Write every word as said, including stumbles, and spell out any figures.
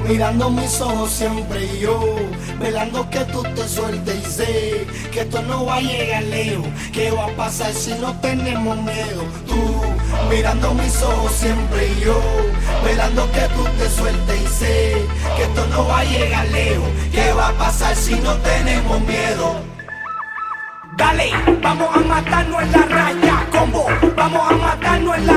mirando mis ojos siempre y yo, velando que tú te sueltes y sé que esto no va a llegar lejos. ¿Qué va a pasar si no tenemos miedo? Tú, mirando mis ojos siempre y yo, velando que tú te sueltes y sé que esto no va a llegar lejos. ¿Qué va a pasar si no tenemos miedo? Dale, vamos a matarnos en la raya, combo, vamos a matarnos en la